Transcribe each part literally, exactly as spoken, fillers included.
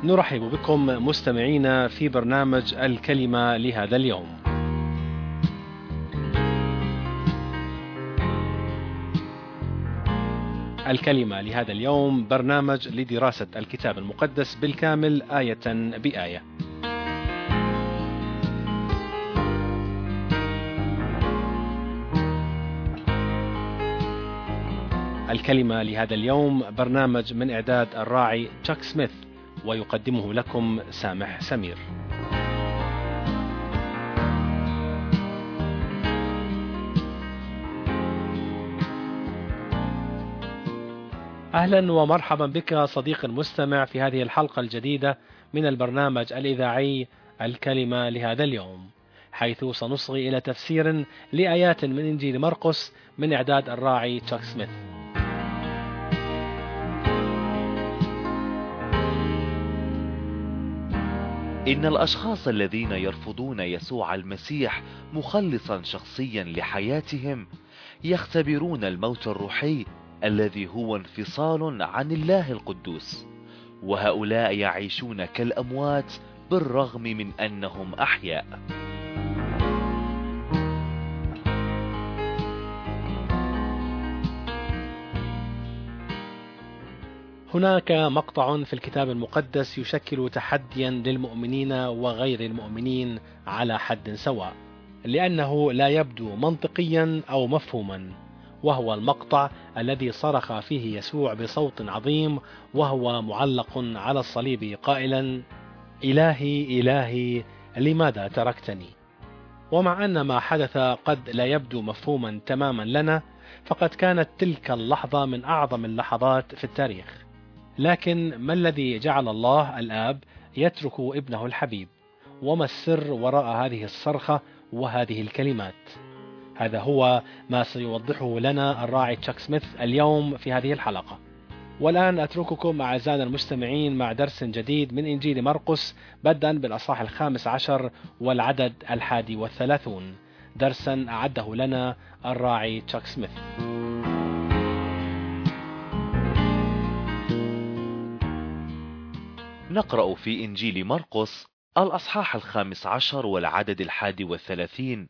نرحب بكم مستمعينا في برنامج الكلمة لهذا اليوم. الكلمة لهذا اليوم برنامج لدراسة الكتاب المقدس بالكامل آية بآية. الكلمة لهذا اليوم برنامج من إعداد الراعي تشاك سميث، ويقدمه لكم سامح سمير. أهلا ومرحبا بك صديق المستمع في هذه الحلقة الجديدة من البرنامج الإذاعي الكلمة لهذا اليوم، حيث سنصغي إلى تفسير لآيات من إنجيل مرقس من إعداد الراعي تشاك سميث. إن الأشخاص الذين يرفضون يسوع المسيح مخلصا شخصيا لحياتهم يختبرون الموت الروحي الذي هو انفصال عن الله القدوس، وهؤلاء يعيشون كالأموات بالرغم من أنهم أحياء. هناك مقطع في الكتاب المقدس يشكل تحديا للمؤمنين وغير المؤمنين على حد سواء، لأنه لا يبدو منطقيا أو مفهوما، وهو المقطع الذي صرخ فيه يسوع بصوت عظيم وهو معلق على الصليب قائلا: إلهي إلهي لماذا تركتني؟ ومع أن ما حدث قد لا يبدو مفهوما تماما لنا، فقد كانت تلك اللحظة من أعظم اللحظات في التاريخ. لكن ما الذي جعل الله الآب يترك ابنه الحبيب؟ وما السر وراء هذه الصرخة وهذه الكلمات؟ هذا هو ما سيوضحه لنا الراعي تشاك سميث اليوم في هذه الحلقة. والآن أترككم أعزائنا المستمعين مع درس جديد من إنجيل مرقس، بدءا بالأصحاح الخامس عشر والعدد الحادي والثلاثون، درسا أعده لنا الراعي تشاك سميث. نقرأ في إنجيل مرقس الأصحاح الخامس عشر والعدد الحادي والثلاثين: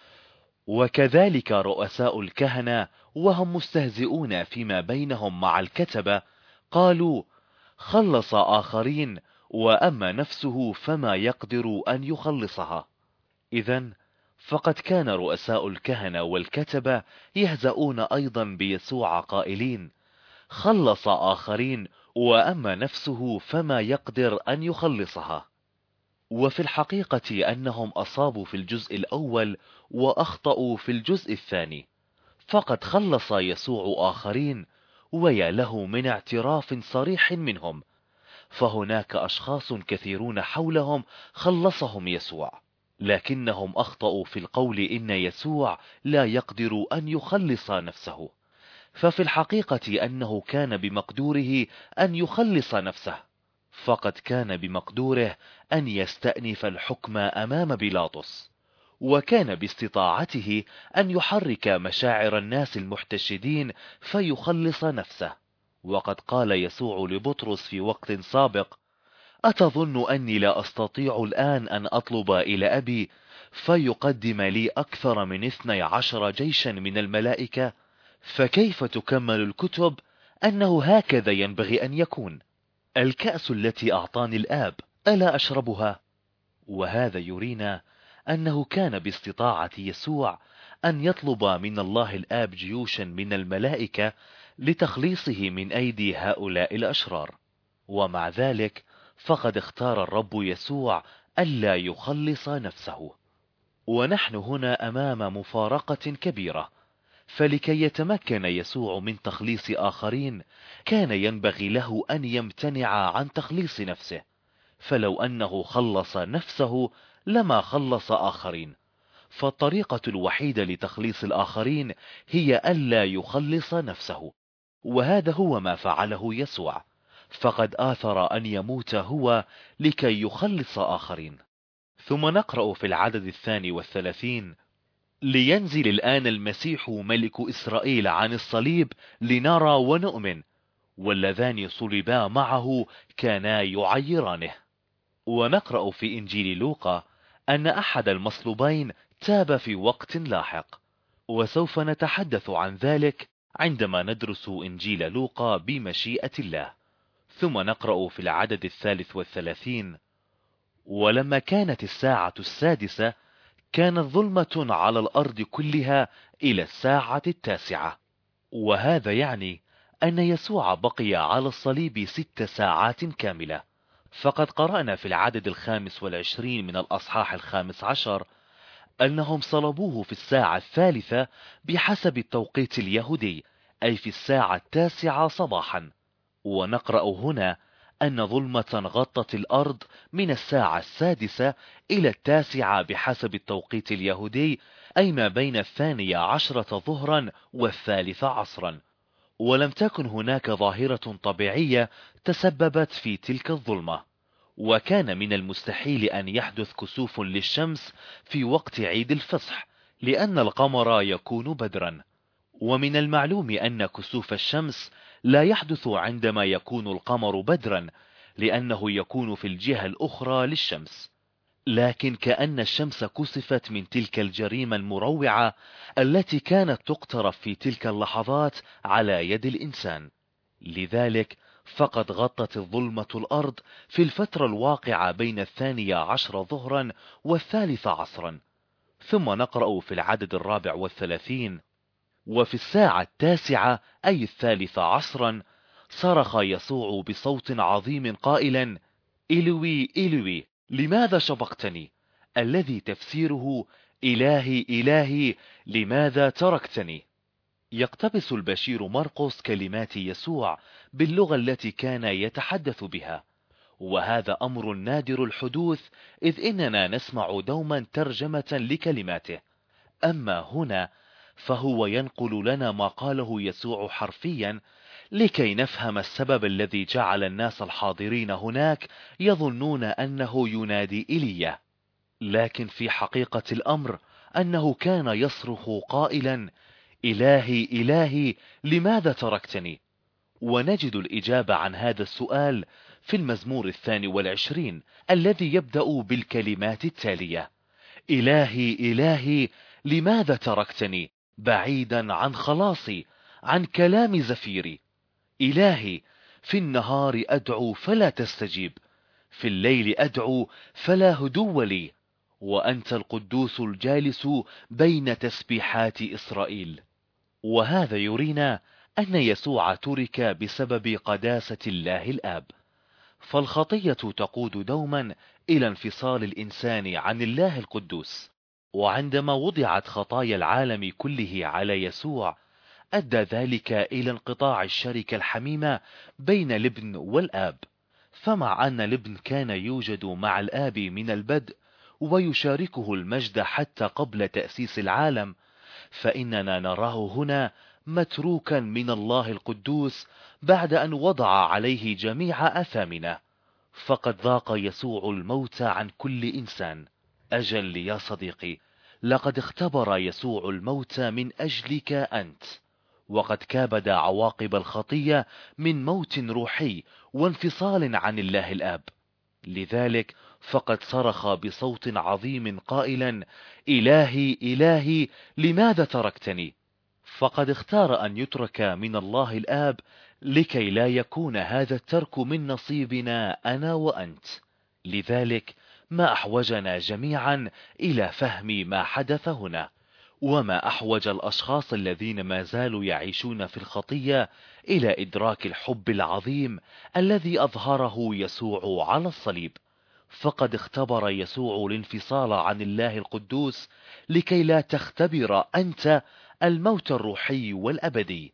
وكذلك رؤساء الكهنة وهم مستهزئون فيما بينهم مع الكتبة قالوا: خلص آخرين وأما نفسه فما يقدر أن يخلصها. إذن فقد كان رؤساء الكهنة والكتبة يهزؤون أيضا بيسوع قائلين: خلص آخرين وأما نفسه فما يقدر أن يخلصها. وفي الحقيقة أنهم أصابوا في الجزء الأول وأخطأوا في الجزء الثاني، فقد خلص يسوع آخرين، ويا له من اعتراف صريح منهم، فهناك أشخاص كثيرون حولهم خلصهم يسوع، لكنهم أخطأوا في القول إن يسوع لا يقدر أن يخلص نفسه، ففي الحقيقة أنه كان بمقدوره أن يخلص نفسه، فقد كان بمقدوره أن يستأنف الحكم أمام بيلاطس، وكان باستطاعته أن يحرك مشاعر الناس المحتشدين فيخلص نفسه. وقد قال يسوع لبطرس في وقت سابق: أتظن أني لا أستطيع الآن أن أطلب إلى أبي فيقدم لي أكثر من اثني عشر جيشا من الملائكة؟ فكيف تكمل الكتب أنه هكذا ينبغي أن يكون؟ الكأس التي أعطاني الآب ألا أشربها؟ وهذا يرينا أنه كان باستطاعة يسوع أن يطلب من الله الآب جيوشا من الملائكة لتخليصه من أيدي هؤلاء الأشرار، ومع ذلك فقد اختار الرب يسوع ألا يخلص نفسه. ونحن هنا أمام مفارقة كبيرة، فلكي يتمكن يسوع من تخليص آخرين كان ينبغي له أن يمتنع عن تخليص نفسه، فلو أنه خلص نفسه لما خلص آخرين، فالطريقة الوحيدة لتخليص الآخرين هي ألا يخلص نفسه، وهذا هو ما فعله يسوع، فقد آثر أن يموت هو لكي يخلص آخرين. ثم نقرأ في العدد الثاني والثلاثين: لينزل الآن المسيح ملك إسرائيل عن الصليب لنرى ونؤمن، واللذان صلبا معه كانا يعيرانه. ونقرأ في إنجيل لوقا أن أحد المصلوبين تاب في وقت لاحق، وسوف نتحدث عن ذلك عندما ندرس إنجيل لوقا بمشيئة الله. ثم نقرأ في العدد الثالث والثلاثين: ولما كانت الساعة السادسة كانت ظلمة على الأرض كلها إلى الساعة التاسعة. وهذا يعني أن يسوع بقي على الصليب ست ساعات كاملة. فقد قرأنا في العدد الخامس والعشرين من الأصحاح الخامس عشر أنهم صلبوه في الساعة الثالثة بحسب التوقيت اليهودي، أي في الساعة التاسعة صباحا. ونقرأ هنا أن ظلمة غطت الأرض من الساعة السادسة إلى التاسعة بحسب التوقيت اليهودي، أي ما بين الثانية عشرة ظهرا والثالثة عصرا. ولم تكن هناك ظاهرة طبيعية تسببت في تلك الظلمة، وكان من المستحيل أن يحدث كسوف للشمس في وقت عيد الفصح، لأن القمر يكون بدرا. ومن المعلوم أن كسوف الشمس لا يحدث عندما يكون القمر بدرا، لأنه يكون في الجهة الأخرى للشمس. لكن كأن الشمس كسفت من تلك الجريمة المروعة التي كانت تقترف في تلك اللحظات على يد الإنسان. لذلك فقد غطت الظلمة الأرض في الفترة الواقعة بين الثانية عشر ظهرا والثالثة عصرا. ثم نقرأ في العدد الرابع والثلاثين: وفي الساعة التاسعة أي الثالثة عصرا صرخ يسوع بصوت عظيم قائلا: إلوي إلوي لماذا شبقتني؟ الذي تفسيره إلهي إلهي لماذا تركتني؟ يقتبس البشير مرقس كلمات يسوع باللغة التي كان يتحدث بها، وهذا أمر نادر الحدوث، إذ إننا نسمع دوما ترجمة لكلماته. أما هنا فهو ينقل لنا ما قاله يسوع حرفيا، لكي نفهم السبب الذي جعل الناس الحاضرين هناك يظنون أنه ينادي إيليا. لكن في حقيقة الأمر أنه كان يصرخ قائلا: إلهي إلهي لماذا تركتني؟ ونجد الإجابة عن هذا السؤال في المزمور الثاني والعشرين الذي يبدأ بالكلمات التالية: إلهي إلهي لماذا تركتني بعيدا عن خلاصي، عن كلام زفيري؟ إلهي في النهار أدعو فلا تستجيب، في الليل أدعو فلا هدو لي، وأنت القدوس الجالس بين تسبيحات إسرائيل. وهذا يرينا أن يسوع ترك بسبب قداسة الله الآب. فالخطية تقود دوما إلى انفصال الإنسان عن الله القدوس، وعندما وضعت خطايا العالم كله على يسوع أدى ذلك إلى انقطاع الشركة الحميمة بين الابن والآب. فمع أن الابن كان يوجد مع الآب من البدء ويشاركه المجد حتى قبل تأسيس العالم، فإننا نراه هنا متروكا من الله القدوس بعد أن وضع عليه جميع آثامنا. فقد ذاق يسوع الموت عن كل إنسان. أجل يا صديقي، لقد اختبر يسوع الموت من أجلك أنت، وقد كابد عواقب الخطية من موت روحي وانفصال عن الله الآب. لذلك فقد صرخ بصوت عظيم قائلا: إلهي إلهي لماذا تركتني؟ فقد اختار أن يترك من الله الآب لكي لا يكون هذا الترك من نصيبنا أنا وأنت. لذلك ما أحوجنا جميعا إلى فهم ما حدث هنا، وما أحوج الأشخاص الذين ما زالوا يعيشون في الخطية إلى إدراك الحب العظيم الذي أظهره يسوع على الصليب. فقد اختبر يسوع الانفصال عن الله القدوس لكي لا تختبر أنت الموت الروحي والأبدي.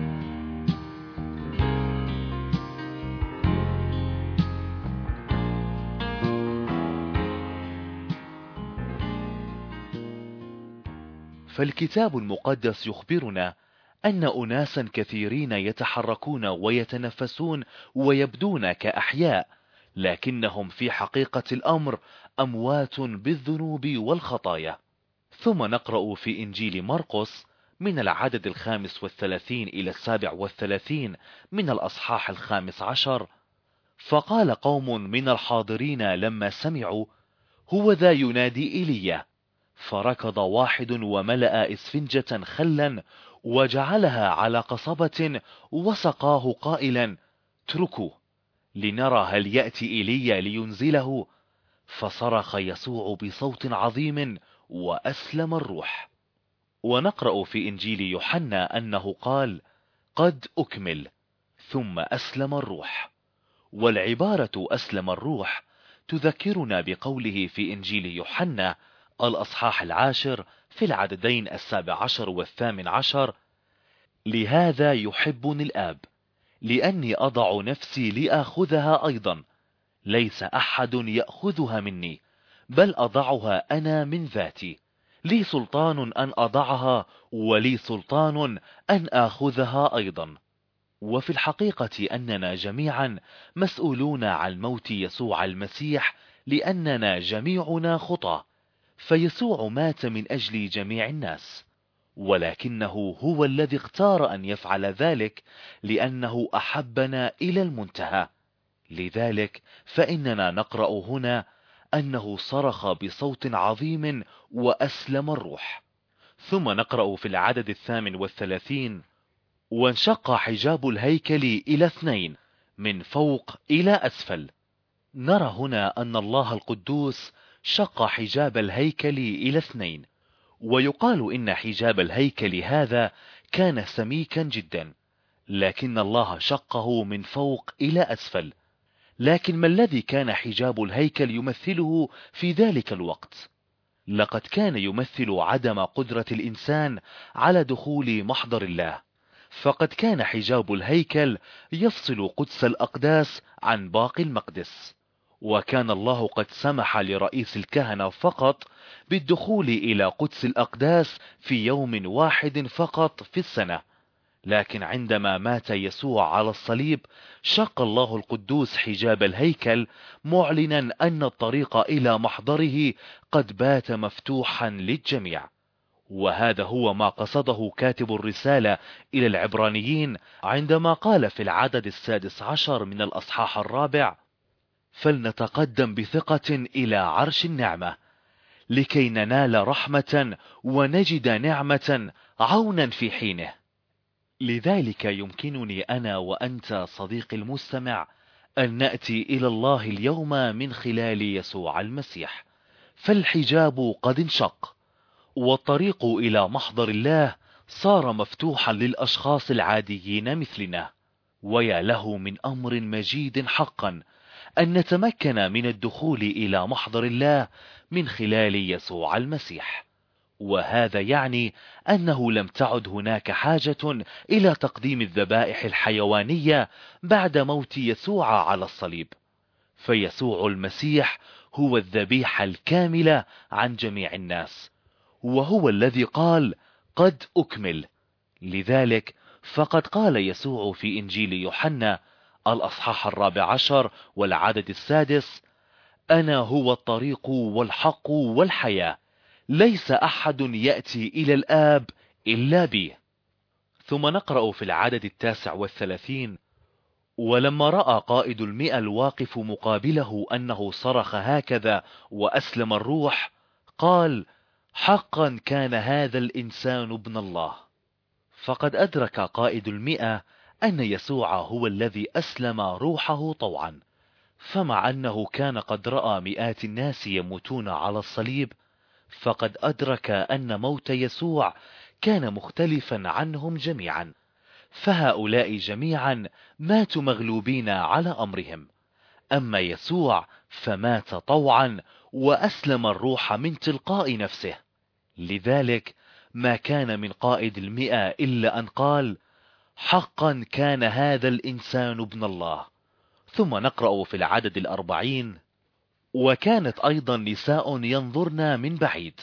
فالكتاب المقدس يخبرنا أن أناسا كثيرين يتحركون ويتنفسون ويبدون كأحياء، لكنهم في حقيقة الأمر أموات بالذنوب والخطايا. ثم نقرأ في إنجيل مرقس من العدد الخامس والثلاثين إلى السابع والثلاثين من الأصحاح الخامس عشر: فقال قوم من الحاضرين لما سمعوا: هو ذا ينادي إيليا. فركض واحد وملأ إسفنجة خلا وجعلها على قصبة وسقاه قائلا: اتركوا لنرى هل يأتي إيليا لينزله. فصرخ يسوع بصوت عظيم وأسلم الروح. ونقرأ في إنجيل يوحنا أنه قال: قد أكمل، ثم أسلم الروح. والعبارة أسلم الروح تذكرنا بقوله في إنجيل يوحنا الأصحاح العاشر في العددين السابع عشر والثامن عشر: لهذا يحبني الآب، لأني أضع نفسي لآخذها أيضا، ليس أحد يأخذها مني، بل أضعها أنا من ذاتي. لي سلطان أن أضعها، ولي سلطان أن آخذها أيضا. وفي الحقيقة أننا جميعا مسؤولون عن موت يسوع المسيح، لأننا جميعنا خطاة، فيسوع مات من أجل جميع الناس، ولكنه هو الذي اختار أن يفعل ذلك لأنه أحبنا إلى المنتهى. لذلك فإننا نقرأ هنا أنه صرخ بصوت عظيم وأسلم الروح. ثم نقرأ في العدد الثامن والثلاثين: وانشق حجاب الهيكل إلى اثنين من فوق إلى أسفل. نرى هنا أن الله القدوس شق حجاب الهيكل إلى اثنين، ويقال إن حجاب الهيكل هذا كان سميكا جدا، لكن الله شقه من فوق إلى أسفل. لكن ما الذي كان حجاب الهيكل يمثله في ذلك الوقت؟ لقد كان يمثل عدم قدرة الإنسان على دخول محضر الله، فقد كان حجاب الهيكل يفصل قدس الأقداس عن باقي المقدس، وكان الله قد سمح لرئيس الكهنة فقط بالدخول إلى قدس الأقداس في يوم واحد فقط في السنة. لكن عندما مات يسوع على الصليب شق الله القدوس حجاب الهيكل، معلنا أن الطريق إلى محضره قد بات مفتوحا للجميع. وهذا هو ما قصده كاتب الرسالة إلى العبرانيين عندما قال في العدد السادس عشر من الأصحاح الرابع: فلنتقدم بثقة إلى عرش النعمة لكي ننال رحمة ونجد نعمة عونا في حينه. لذلك يمكنني أنا وأنت صديقي المستمع أن نأتي إلى الله اليوم من خلال يسوع المسيح، فالحجاب قد انشق، والطريق إلى محضر الله صار مفتوحا للأشخاص العاديين مثلنا. ويا له من أمر مجيد حقا أن نتمكن من الدخول إلى محضر الله من خلال يسوع المسيح. وهذا يعني أنه لم تعد هناك حاجة إلى تقديم الذبائح الحيوانية بعد موت يسوع على الصليب، فيسوع المسيح هو الذبيحة الكاملة عن جميع الناس، وهو الذي قال: قد أكمل. لذلك فقد قال يسوع في إنجيل يوحنا الأصحاح الرابع عشر والعدد السادس: أنا هو الطريق والحق والحياة، ليس أحد يأتي إلى الآب إلا بي. ثم نقرأ في العدد التاسع والثلاثين: ولما رأى قائد المئة الواقف مقابله أنه صرخ هكذا وأسلم الروح، قال: حقا كان هذا الإنسان ابن الله. فقد أدرك قائد المئة أن يسوع هو الذي أسلم روحه طوعا، فمع أنه كان قد رأى مئات الناس يموتون على الصليب، فقد أدرك أن موت يسوع كان مختلفا عنهم جميعا، فهؤلاء جميعا ماتوا مغلوبين على أمرهم، أما يسوع فمات طوعا وأسلم الروح من تلقاء نفسه. لذلك ما كان من قائد المئة إلا أن قال: حقا كان هذا الإنسان ابن الله. ثم نقرأ في العدد الأربعين: وكانت أيضا نساء ينظرن من بعيد،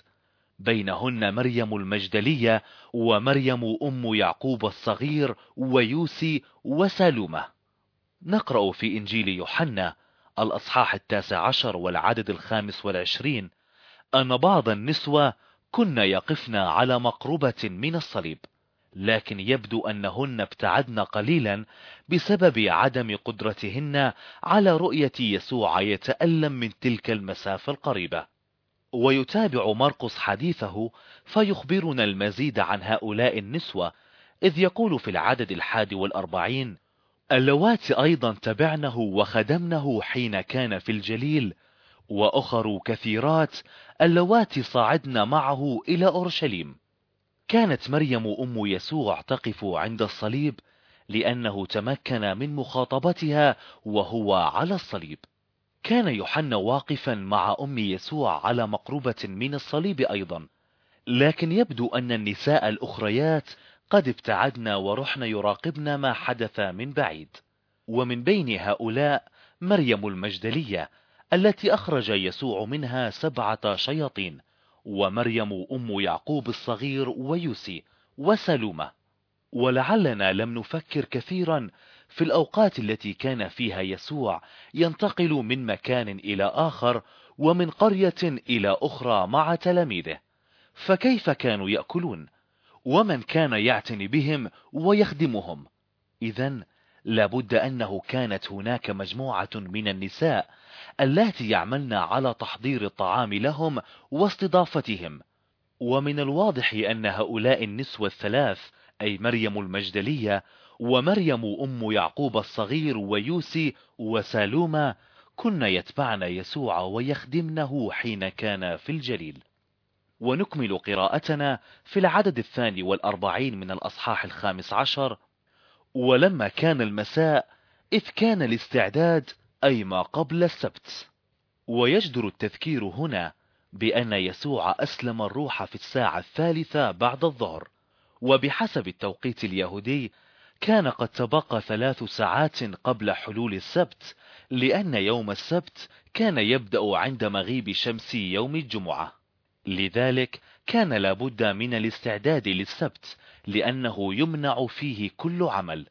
بينهن مريم المجدلية ومريم أم يعقوب الصغير ويوسي وسالومة. نقرأ في إنجيل يوحنا الأصحاح التاسع عشر والعدد الخامس والعشرين أن بعض النسوة كن يقفن على مقربة من الصليب، لكن يبدو أنهن ابتعدن قليلا بسبب عدم قدرتهن على رؤية يسوع يتألم من تلك المسافة القريبة. ويتابع مرقس حديثه فيخبرنا المزيد عن هؤلاء النسوة، إذ يقول في العدد الحادي والأربعين: اللواتي أيضا تبعنه وخدمنه حين كان في الجليل، وأخر كثيرات اللواتي صعدن معه إلى أورشليم. كانت مريم أم يسوع تقف عند الصليب لأنه تمكن من مخاطبتها وهو على الصليب. كان يوحنا واقفا مع أم يسوع على مقربة من الصليب أيضا، لكن يبدو أن النساء الأخريات قد ابتعدن ورحن يراقبن ما حدث من بعيد. ومن بين هؤلاء مريم المجدلية التي أخرج يسوع منها سبعة شياطين، ومريم أم يعقوب الصغير ويوسي وسلومة. ولعلنا لم نفكر كثيرا في الأوقات التي كان فيها يسوع ينتقل من مكان إلى آخر ومن قرية إلى أخرى مع تلاميذه، فكيف كانوا يأكلون؟ ومن كان يعتني بهم ويخدمهم؟ إذن لابد أنه كانت هناك مجموعة من النساء اللاتي يعملن على تحضير الطعام لهم واستضافتهم. ومن الواضح أن هؤلاء النسوة الثلاث، أي مريم المجدلية ومريم أم يعقوب الصغير ويوسي وسالومة، كن يتبعن يسوع ويخدمنه حين كان في الجليل. ونكمل قراءتنا في العدد الثاني والأربعين من الأصحاح الخامس عشر: ولما كان المساء إذ كان الاستعداد، أي ما قبل السبت. ويجدر التذكير هنا بأن يسوع أسلم الروح في الساعة الثالثة بعد الظهر، وبحسب التوقيت اليهودي كان قد تبقى ثلاث ساعات قبل حلول السبت، لأن يوم السبت كان يبدأ عند مغيب شمس يوم الجمعة. لذلك كان لابد من الاستعداد للسبت، لأنه يمنع فيه كل عمل.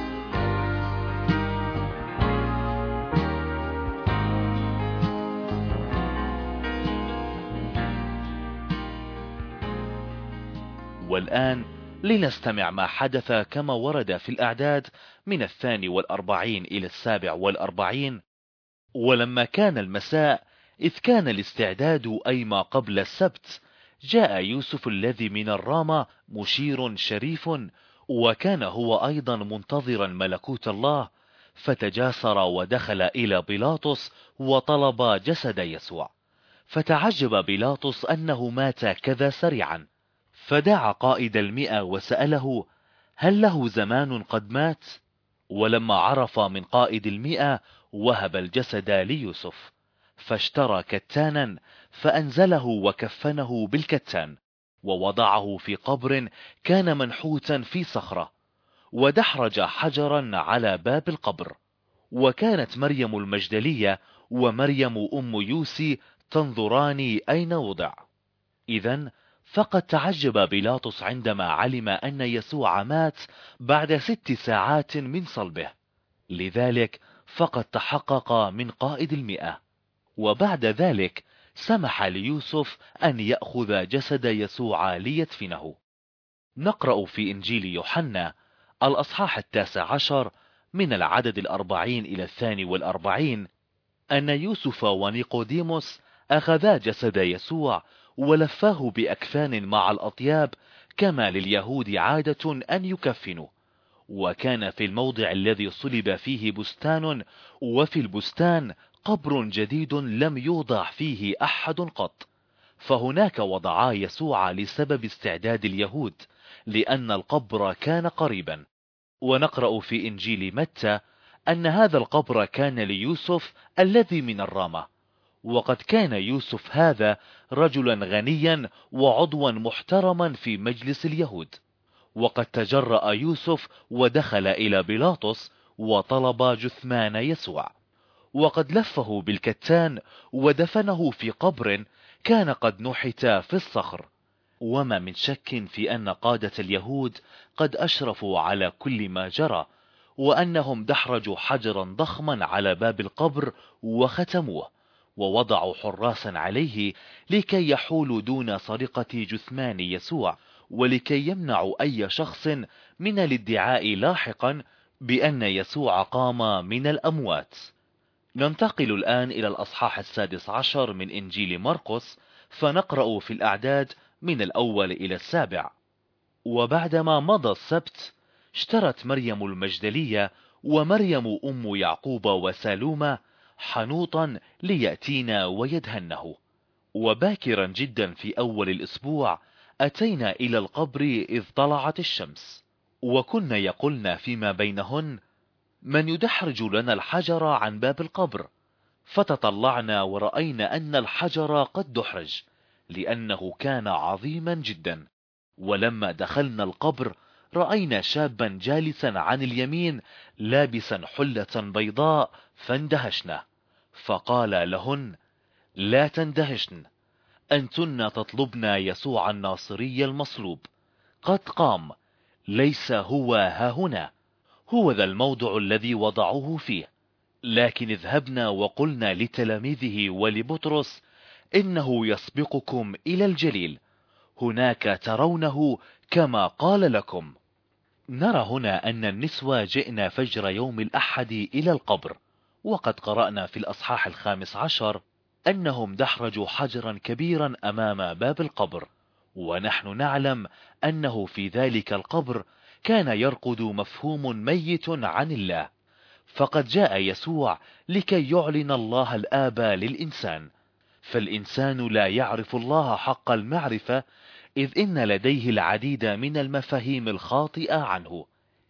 والآن لنستمع ما حدث كما ورد في الأعداد من الثاني والأربعين إلى السابع والأربعين. ولما كان المساء إذ كان الاستعداد، أي ما قبل السبت، جاء يوسف الذي من الرامة مشير شريف، وكان هو أيضا منتظرا ملكوت الله، فتجاسر ودخل إلى بيلاطس وطلب جسد يسوع. فتعجب بيلاطس أنه مات كذا سريعا، فدعا قائد المئة وسأله: هل له زمان قد مات؟ ولما عرف من قائد المئة وهب الجسد ليوسف، فاشترى كتانا فأنزله وكفنه بالكتان، ووضعه في قبر كان منحوتا في صخرة، ودحرج حجرا على باب القبر. وكانت مريم المجدلية ومريم أم يوسي تنظران أين وضع. إذن فقد تعجب بيلاطس عندما علم أن يسوع مات بعد ست ساعات من صلبه، لذلك فقد تحقق من قائد المئة. وبعد ذلك سمح ليوسف أن يأخذ جسد يسوع ليدفنه. نقرأ في إنجيل يوحنا الأصحاح التاسع عشر من العدد الأربعين إلى الثاني والأربعين أن يوسف ونيقوديموس أخذا جسد يسوع ولفاه بأكفان مع الأطياب، كما لليهود عادة أن يكفنوا. وكان في الموضع الذي صلب فيه بستان، وفي البستان قبر جديد لم يوضع فيه أحد قط، فهناك وضعا يسوع لسبب استعداد اليهود، لأن القبر كان قريبا. ونقرأ في إنجيل متى أن هذا القبر كان ليوسف الذي من الرامة، وقد كان يوسف هذا رجلا غنيا وعضوا محترما في مجلس اليهود. وقد تجرأ يوسف ودخل إلى بيلاطس وطلب جثمان يسوع، وقد لفه بالكتان ودفنه في قبر كان قد نحت في الصخر. وما من شك في أن قادة اليهود قد أشرفوا على كل ما جرى، وأنهم دحرجوا حجرا ضخما على باب القبر وختموه، ووضعوا حراسا عليه لكي يحولوا دون سرقة جثمان يسوع، ولكي يمنعوا أي شخص من الادعاء لاحقا بأن يسوع قام من الأموات. ننتقل الآن إلى الأصحاح السادس عشر من إنجيل مرقس، فنقرأ في الأعداد من الأول إلى السابع. وبعدما مضى السبت، اشترت مريم المجدلية ومريم أم يعقوب وسالومة حنوطا ليأتينا ويدهنه. وباكرا جدا في أول الأسبوع أتينا إلى القبر إذ طلعت الشمس، وكن يقولن فيما بينهن: من يدحرج لنا الحجر عن باب القبر؟ فتطلعنا ورأينا أن الحجر قد دحرج، لأنه كان عظيما جدا. ولما دخلنا القبر رأينا شابا جالسا عن اليمين لابسا حلة بيضاء، فاندهشنا. فقال لهن: لا تندهشن، أنتن تطلبن يسوع الناصري المصلوب، قد قام، ليس هو هاهنا، هو ذا الموضع الذي وضعوه فيه. لكن اذهبنا وقلنا لتلاميذه ولبطرس: إنه يسبقكم إلى الجليل، هناك ترونه كما قال لكم. نرى هنا أن النسوة جئنا فجر يوم الأحد إلى القبر، وقد قرأنا في الأصحاح الخامس عشر أنهم دحرجوا حجرا كبيرا أمام باب القبر، ونحن نعلم أنه في ذلك القبر كان يرقد مفهوم ميت عن الله، فقد جاء يسوع لكي يعلن الله الآب للإنسان. فالإنسان لا يعرف الله حق المعرفة، إذ إن لديه العديد من المفاهيم الخاطئة عنه.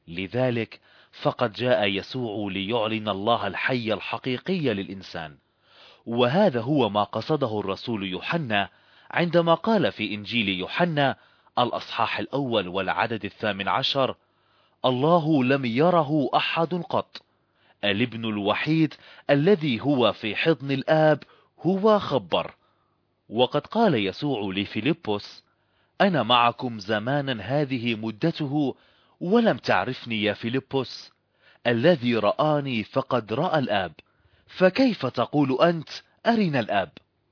لذلك فقد جاء يسوع ليعلن الله الحي الحقيقي للإنسان. وهذا هو ما قصده الرسول يوحنا عندما قال في إنجيل يوحنا الأصحاح الأول والعدد الثامن عشر: الله لم يره أحد قط، الابن الوحيد الذي هو في حضن الآب هو خبر. وقد قال يسوع لفيلبس: أنا معكم زمانا هذه مدته ولم تعرفني يا فيلبس، الذي رآني فقد رأى الآب، فكيف تقول أنت أرنا الآب؟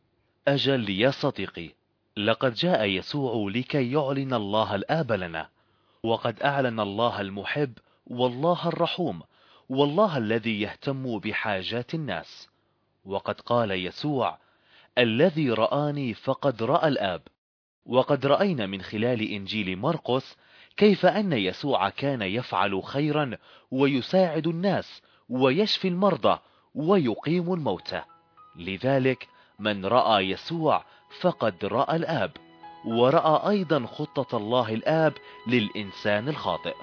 أجل يا صديقي، لقد جاء يسوع لكي يعلن الله الآب لنا، وقد أعلن الله المحب والله الرحوم والله الذي يهتم بحاجات الناس. وقد قال يسوع: الذي رآني فقد رأى الآب. وقد رأينا من خلال إنجيل مرقس كيف أن يسوع كان يفعل خيرا ويساعد الناس ويشفي المرضى ويقيم الموتى. لذلك من رأى يسوع فقد رأى الآب، ورأى أيضا خطة الله الآب للإنسان الخاطئ.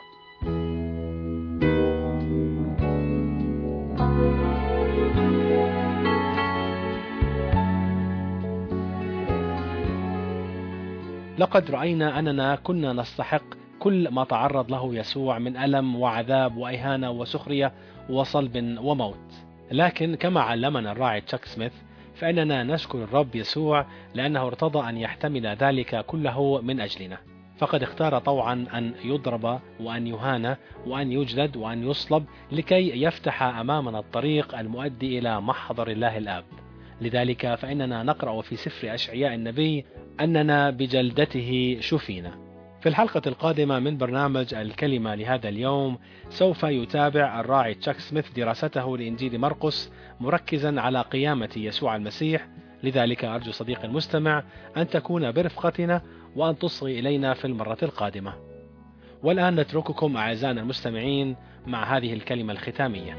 لقد رأينا أننا كنا نستحق كل ما تعرض له يسوع من ألم وعذاب وإهانة وسخرية وصلب وموت، لكن كما علمنا الراعي تشاك سميث فإننا نشكر الرب يسوع لأنه ارتضى أن يحتمل ذلك كله من أجلنا. فقد اختار طوعا أن يضرب وأن يهان وأن يجلد وأن يصلب لكي يفتح أمامنا الطريق المؤدي إلى محضر الله الآب. لذلك فإننا نقرأ في سفر أشعياء النبي أننا بجلدته شفينا. في الحلقة القادمة من برنامج الكلمة لهذا اليوم سوف يتابع الراعي تشاك سميث دراسته لإنجيل مرقس مركزا على قيامة يسوع المسيح. لذلك أرجو صديقي المستمع أن تكون برفقتنا وأن تصغي إلينا في المرة القادمة. والآن نترككم أعزائنا المستمعين مع هذه الكلمة الختامية.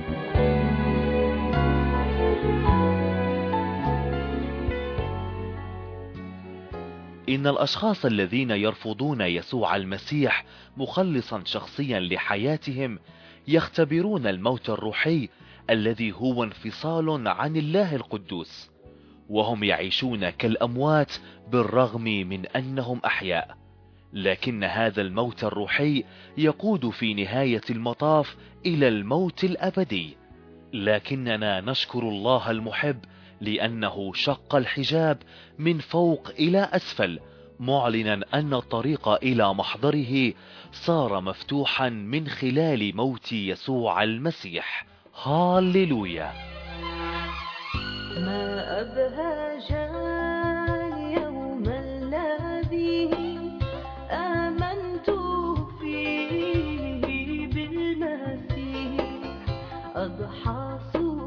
إن الأشخاص الذين يرفضون يسوع المسيح مخلصا شخصيا لحياتهم يختبرون الموت الروحي الذي هو انفصال عن الله القدوس، وهم يعيشون كالأموات بالرغم من أنهم أحياء. لكن هذا الموت الروحي يقود في نهاية المطاف إلى الموت الأبدي. لكننا نشكر الله المحب لأنه شق الحجاب من فوق إلى أسفل، معلنا أن الطريق إلى محضره صار مفتوحا من خلال موت يسوع المسيح. هاليلويا. ما أبهج اليوم الذي آمنت فيه بالمسيح أضحى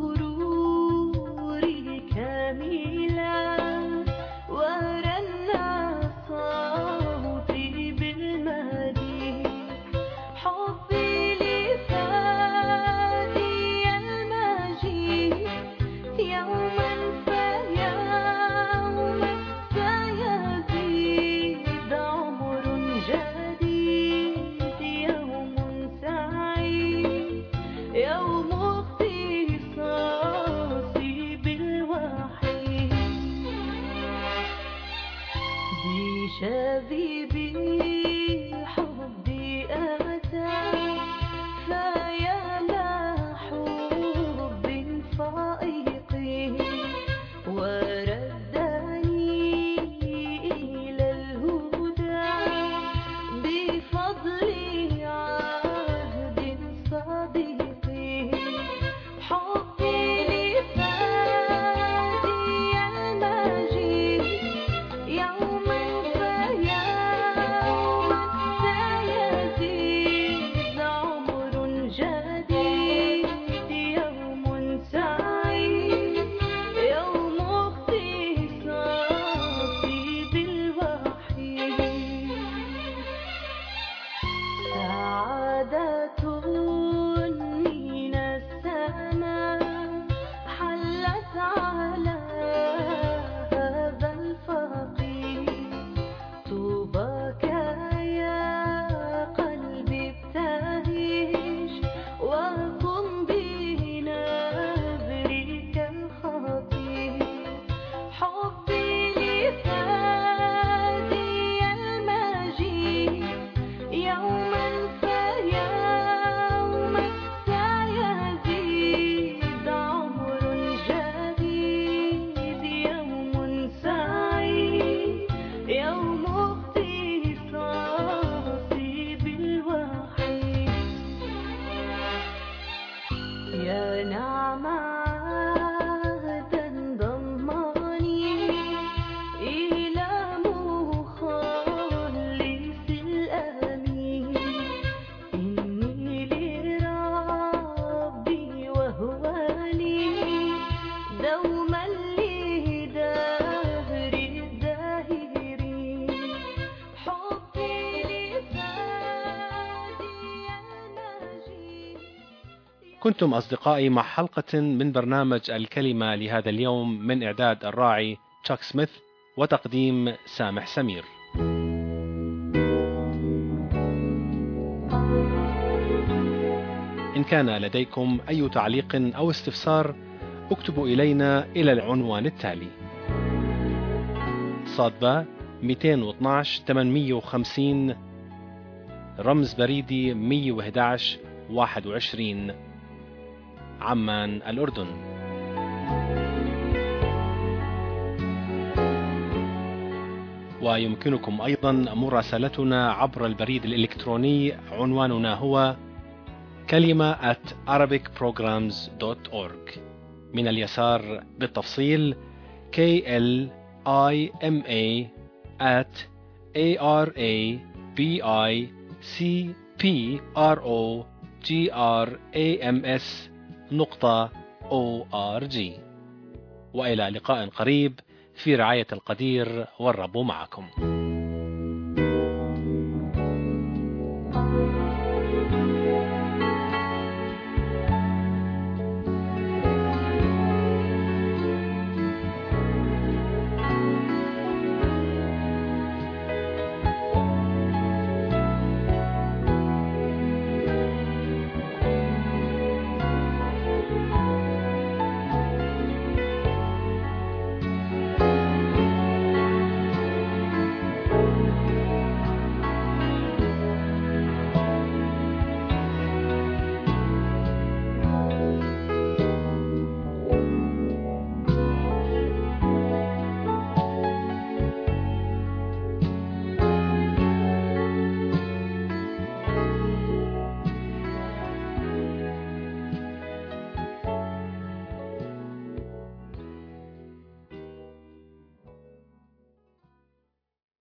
سروري كاملا ورنى صوتي بالمديح حبي لفادي المجيد يوما فيوما سيزيد عمر جديد يوم سعيد يوم اختصاصي بالوحي بشبيب الحب أتى فيا لحب فائق وردني إلى الهدى بفضل عهد صديق حبي لفادي المجيد يوما فيوما سيزيد عمر جديد يوم سعيد يوم اختصاصي بالوحي سعادة من السماء حلت على هذا الفقير طوباك يا قلبي ابتهج وقم بنبرك الخطير حبي لفادي المجيد يوما فيوما سيزيد عمر جديد يوم سعيد يوم اختصاصي بالوحي يا نعم عهدا ضمني إلى مخلص الأمين إني لربي وهو لي دوما لدهر الداهرين حبي لفادي المجيد. كنتم أصدقائي مع حلقة من برنامج الكلمة لهذا اليوم من إعداد الراعي تشاك سميث وتقديم سامح سمير. إن كان لديكم أي تعليق أو استفسار اكتبوا إلينا إلى العنوان التالي: صادبة مئتين واثناشر ثمانمئة وخمسين رمز بريدي مئة وأحد عشر واحد وعشرين عمان الأردن. ويمكنكم أيضا مراسلتنا عبر البريد الإلكتروني، عنواننا هو كلمة at arabic programs dot org. من اليسار بالتفصيل K L I M A at A R A B I C P R O G R A M S نقطة O R G. وإلى لقاء قريب في رعاية القدير والرب معكم.